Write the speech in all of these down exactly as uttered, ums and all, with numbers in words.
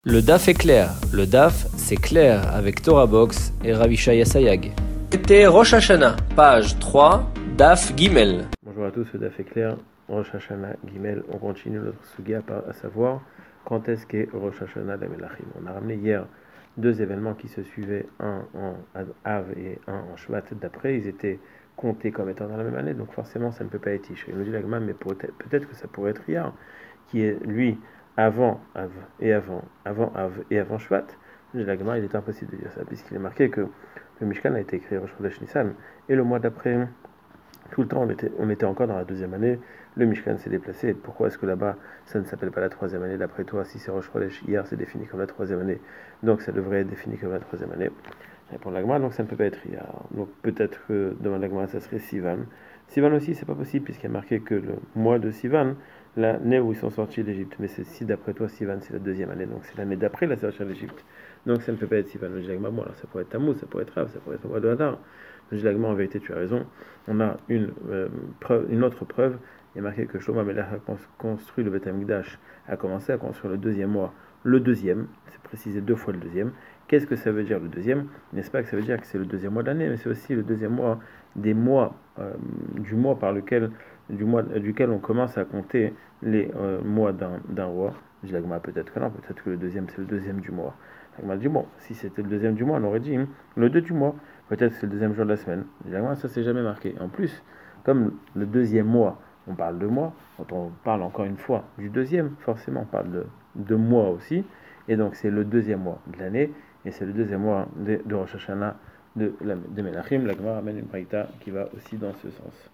Le D A F est clair. Le D A F, c'est clair avec Torah Box et Ravishaya Sayag. C'était Rosh Hashanah, page trois, D A F Gimel. Bonjour à tous, le D A F est clair. Rosh Hashanah Gimel, on continue notre sugia à savoir quand est-ce qu'est Rosh Hashanah la Melachim. On a ramené hier deux événements qui se suivaient, un en Av et un en Shvat. D'après, ils étaient comptés comme étant dans la même année, donc forcément ça ne peut pas être Tishrei. Il nous dit l'Agma, mais peut-être, peut-être que ça pourrait être Iyar, qui est lui avant Av et avant, avant Av et avant Shvat. Il est impossible de dire ça, puisqu'il est marqué que le Mishkan a été créé Rosh Chodesh Nissan, et le mois d'après, tout le temps, on était, on était encore dans la deuxième année, le Mishkan s'est déplacé. Pourquoi est-ce que là-bas, ça ne s'appelle pas la troisième année? D'après toi, si c'est Rosh Chodesh, hier, c'est défini comme la troisième année, donc ça devrait être défini comme la troisième année. Et pour l'Agma, donc ça ne peut pas être hier. Donc peut-être que devant l'Agma, ça serait Sivan. Sivan aussi, c'est pas possible, puisqu'il y a marqué que le mois de Sivan, l'année où ils sont sortis d'Égypte. Mais c'est, si d'après toi, Sivan, c'est la deuxième année, donc c'est l'année d'après la sortie d'Égypte. Donc ça ne peut pas être Sivan. Le Jilagma, bon, alors ça pourrait être Tammuz, ça pourrait être Rav, ça pourrait être le mois de Hadar. Le Jilagma, en vérité, tu as raison. On a une, euh, preuve, une autre preuve. Il y a marqué que Shlomo Amelach a construit le Beth Amikdash, a commencé à construire le deuxième mois. Le deuxième, c'est précisé deux fois le deuxième. Qu'est-ce que ça veut dire le deuxième? N'est-ce pas que ça veut dire que c'est le deuxième mois de l'année, mais c'est aussi le deuxième mois des mois, euh, du mois par lequel, du mois euh, duquel on commence à compter les euh, mois d'un, d'un roi. Je dis l'Agma, peut-être que non, peut-être que le deuxième c'est le deuxième du mois. L'Agma dit bon, si c'était le deuxième du mois, on aurait dit hein, le deux du mois, peut-être que c'est le deuxième jour de la semaine. Je dis l'Agma, ça c'est jamais marqué. En plus, comme le deuxième mois, on parle de mois, quand on parle encore une fois du deuxième, forcément on parle de, de mois aussi, et donc c'est le deuxième mois de l'année. Et c'est le deuxième mois de, de Rosh Hashanah de, de Melachim. La Gemara amène une braïta qui va aussi dans ce sens.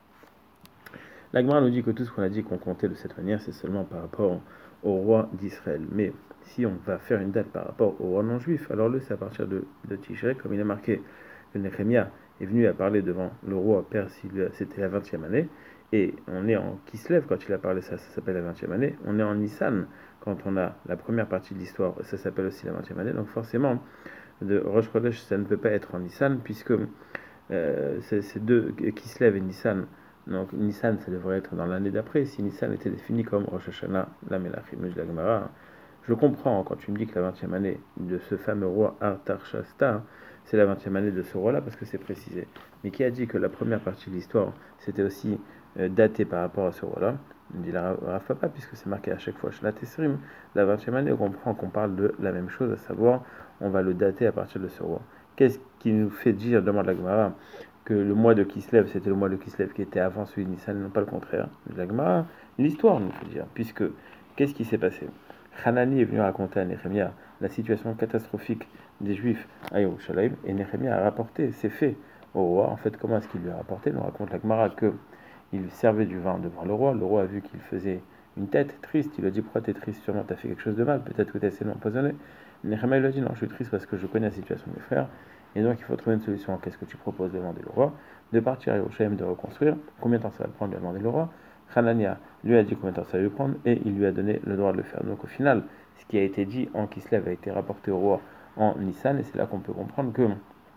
La Gemara nous dit que tout ce qu'on a dit qu'on comptait de cette manière, c'est seulement par rapport au roi d'Israël. Mais si on va faire une date par rapport au roi non-juif, alors le c'est à partir de, de Tishrei, comme il est marqué que Nehemia est venu à parler devant le roi perse, c'était la vingtième année. Et on est en Kislev quand il a parlé, ça, ça s'appelle la vingtième année. On est en Nissan quand on a la première partie de l'histoire, ça s'appelle aussi la vingtième année. Donc forcément, de Rosh Chodesh, ça ne peut pas être en Nissan, puisque euh, c'est, c'est deux, Kislev et Nissan. Donc Nissan, ça devrait être dans l'année d'après. Si Nissan était défini comme Rosh Hashanah, la Melachim, la Gemara, je comprends quand tu me dis que la vingtième année de ce fameux roi Artaxerxès, c'est la vingtième année de ce roi-là, parce que c'est précisé. Mais qui a dit que la première partie de l'histoire, c'était aussi euh, daté par rapport à ce roi-là? Il dit la Rav Papa, puisque c'est marqué à chaque fois chez la Tessrim, la vingtième année, on comprend qu'on parle de la même chose, à savoir, on va le dater à partir de ce roi. Qu'est-ce qui nous fait dire, demande la Gemara, que le mois de Kislev, c'était le mois de Kislev qui était avant celui de Nissan, non pas le contraire? La Gemara, l'histoire nous fait dire, puisque, qu'est-ce qui s'est passé? Hanani est venu raconter à Nehemia la situation catastrophique des Juifs à Yerushalayim, et Nehemia a rapporté ces faits au roi. En fait, comment est-ce qu'il lui a rapporté? On raconte la Gemara que il servait du vin devant le roi. Le roi a vu qu'il faisait une tête triste. Il lui a dit, pourquoi tu es triste? Sûrement tu as fait quelque chose de mal. Peut-être que tu as essayé de m'empoisonner. Nehemia lui a dit, non, je suis triste parce que je connais la situation de mes frères. Et donc, il faut trouver une solution. Qu'est-ce que tu proposes? De demander le roi, de partir à Yerushalayim, de reconstruire. Combien de temps ça va prendre? De demander le roi. Hanania lui a dit combien de temps ça va lui prendre et il lui a donné le droit de le faire. Donc au final, ce qui a été dit en Kislev a été rapporté au roi en Nissan, et c'est là qu'on peut comprendre que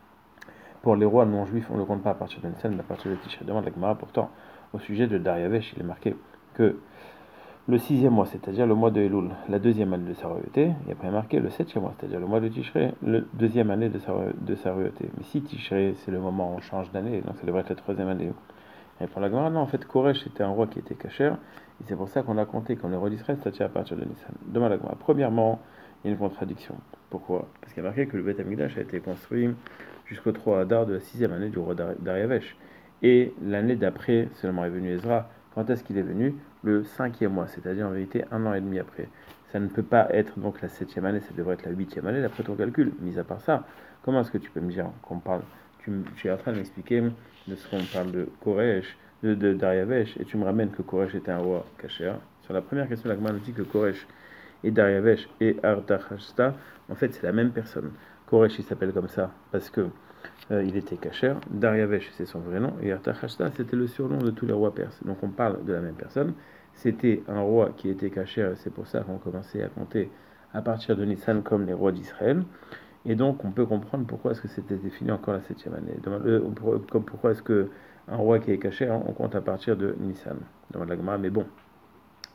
pour les rois non-juifs, on ne le compte pas à partir de Nissan, mais à partir de Tishrei. Demande la Gemara. Pourtant, au sujet de Dariavesh, il est marqué que le sixième mois, c'est-à-dire le mois de Elul, la deuxième année de sa royauté, et après marqué le septième mois, c'est-à-dire le mois de Tishrei, le deuxième année de sa, de sa royauté. Mais si Tishrei, c'est le moment où on change d'année, donc ça devrait être la troisième année. Et pour la Gemara, non, en fait, Koresh était un roi qui était cachère, et c'est pour ça qu'on a compté qu'on est roi d'Israël, c'est-à-dire à partir de Nissan. Demande la Gemara. Premièrement, il y a une contradiction. Pourquoi? Parce qu'il y a marqué que le Beth Amikdash a été construit jusqu'au trois Adar de la sixième année du roi Dariavesh. Et l'année d'après, seulement est venu Ezra. Quand est-ce qu'il est venu? Le cinquième mois, c'est-à-dire en vérité un an et demi après. Ça ne peut pas être donc la septième année, ça devrait être la huitième année, d'après ton calcul. Mis à part ça, comment est-ce que tu peux me dire qu'on parle? Tu, tu es en train de m'expliquer de ce qu'on parle de Koresh, de, de Dariavesh, et tu me ramènes que Koresh était un roi caché. Sur la première question, la Gemara nous dit que Koresh et Dariavesh et Artaxerxès, en fait, c'est la même personne. Koresh, il s'appelle comme ça parce que euh, il était caché. Dariavesh, c'est son vrai nom, et Artaxerxès, c'était le surnom de tous les rois perses. Donc on parle de la même personne. C'était un roi qui était caché, c'est pour ça qu'on commençait à compter à partir de Nissan comme les rois d'Israël. Et donc, on peut comprendre pourquoi est-ce que c'était défini encore la septième année. Euh, pourquoi est-ce qu'un roi qui est caché, hein, on compte à partir de Nissan. Demande la Gemara, mais bon,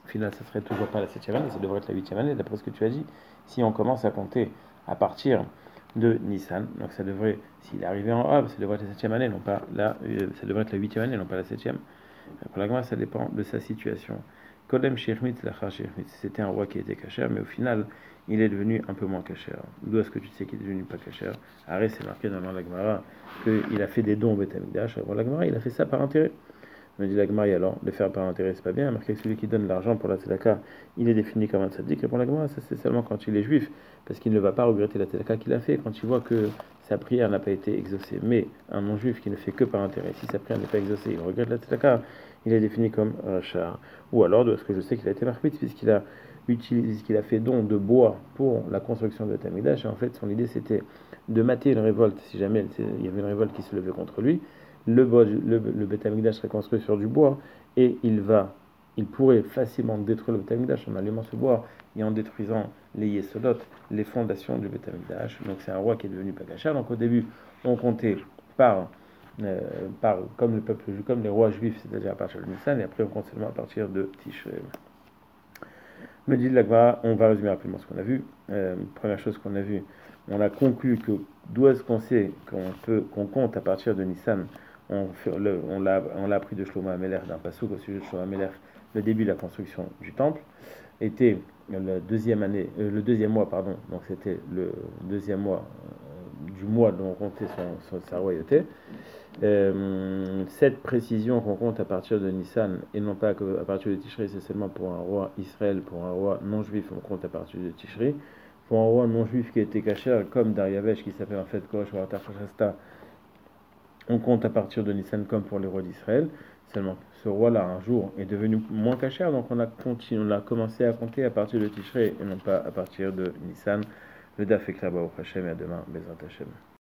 Au final, ça serait toujours pas la septième année, ça devrait être la huitième année, d'après ce que tu as dit. Si on commence à compter à partir de Nissan, donc ça devrait, s'il est arrivé en Av, ça devrait être la septième année, non pas la, euh, ça devrait être la huitième année, non pas la septième. Pour la Gemara, ça dépend de sa situation. Kodem Shirmit, Lachar Shirmit, c'était un roi qui était cachère, mais au final, il est devenu un peu moins cachère. D'où est-ce que tu sais qu'il est devenu pas cachère? Arrête, c'est marqué dans la Gemara qu'il a fait des dons au Beth Amikdash. Pour la Gemara, il a fait ça par intérêt. Me dit la Gemara, alors, le faire par intérêt, c'est pas bien. Marqué que celui qui donne l'argent pour la tzedaka, il est défini comme un tzaddik. Et pour la Gemara, ça c'est seulement quand il est juif, parce qu'il ne va pas regretter la tzedaka qu'il a fait, quand il voit que sa prière n'a pas été exaucée. Mais un non-juif qui ne fait que par intérêt, si sa prière n'est pas exaucée, il regrette la tzedaka, il est défini comme rachar. Ou alors, de ce que je sais qu'il a été marqué, puisqu'il a utilisé, qu'il a fait don de bois pour la construction de Beth Amikdash. Et en fait, son idée c'était de mater une révolte, si jamais il y avait une révolte qui se levait contre lui. Le, le, le Beth Amikdash serait construit sur du bois et il va, il pourrait facilement détruire le Beth Amikdash en allumant ce bois et en détruisant les Yesodot, les fondations du Beth Amikdash. Donc c'est un roi qui est devenu pas cachère. Donc au début, on comptait par, euh, par comme le peuple, comme les rois juifs, c'est-à-dire à partir de Nissan, et après on compte seulement à partir de Tishrei. Me dit l'Agma, on va résumer rapidement ce qu'on a vu. Euh, première chose qu'on a vu, on a conclu que d'où est-ce qu'on sait qu'on peut, qu'on compte à partir de Nissan. On, le, on, l'a, on l'a appris de Shlomo Ameler, d'un passouk au sujet de Shlomo Ameler, le début de la construction du temple était le deuxième année, euh, le deuxième mois, pardon, donc c'était le deuxième mois euh, du mois dont on comptait son, son, sa royauté. Euh, cette précision qu'on compte à partir de Nissan et non pas à partir de Tishri, c'est seulement pour un roi Israël, pour un roi non juif, on compte à partir de Tishri. Pour un roi non juif qui était caché, comme Dariavesh, qui s'appelle en fait Koresh Waratar Shasta, on compte à partir de Nissan comme pour les rois d'Israël. Seulement, ce roi-là, un jour, est devenu moins cachère, donc on a, continué, on a commencé à compter à partir de Tishrei et non pas à partir de Nissan. Le Daf est là-bas au Hachem et à demain, Bezrat Hashem.